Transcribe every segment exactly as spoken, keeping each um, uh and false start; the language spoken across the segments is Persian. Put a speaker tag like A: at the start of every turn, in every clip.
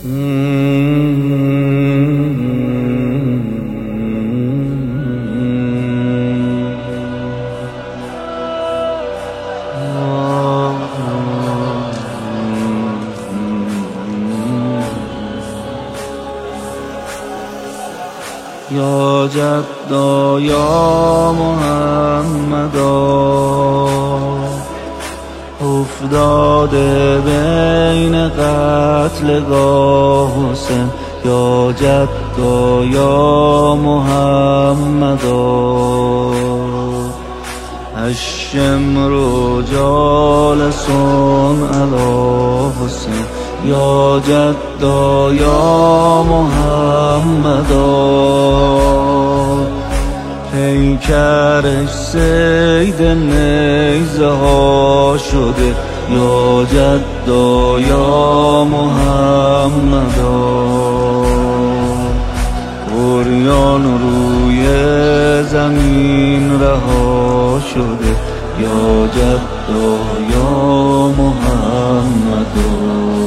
A: یا جدا یا محمدا افتاده بین قتلگاه حسین، یا جدا یا محمدا الشمر جالس علی حسین، یا جدا یا محمدا پیکرش صید نیزه ها شده، یا جدا یا محمدا عریان روی زمین رها شده، یا جدا یا محمدا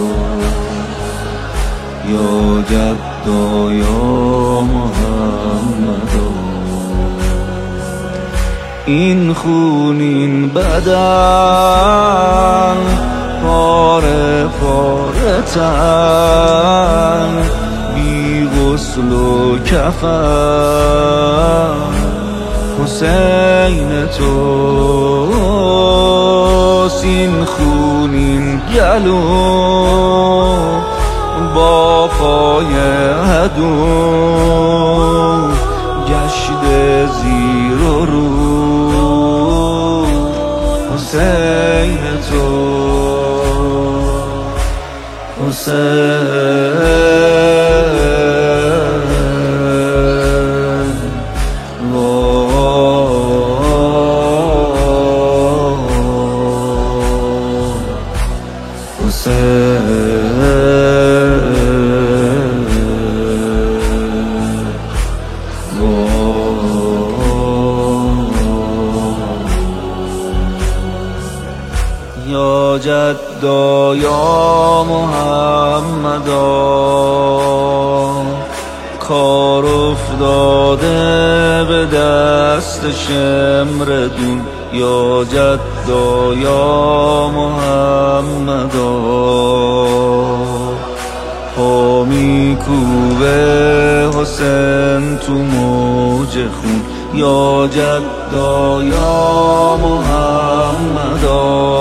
A: یا جدا یا محمدا این خونین بدن پاره پاره تن بی غسل و کفن حسین توست، این خونین گلو با پای عدو گشته زیر و رو حسین تو حسین یا جدا یا محمدا کار افتاده به دست شمردون، یا جدا یا محمدا پا میکوبه حسین تو موج خون، یا جدا یا محمدا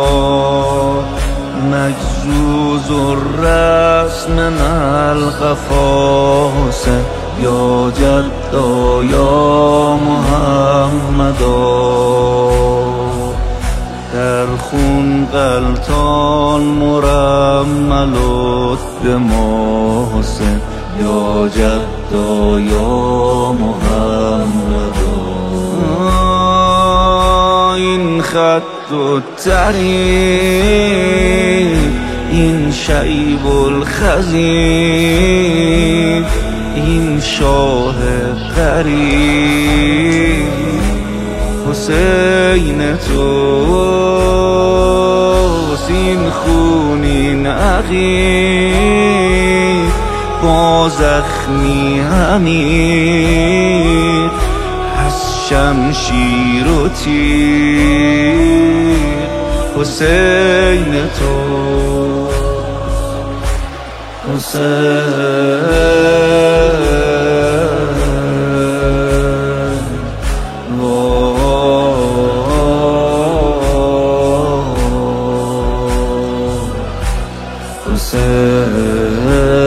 A: مجزوز الرأس من القفا حسین، یا جدا یا محمدا در خون غلطان مرملت به ما حسین، یا جدا یا محمدا این خط و طریق این شیب الخزیب این شاه غریب حسین توست، این خونین عقیق با زخمی عمیق از شمشیر و تیر حسین تو حسین حسین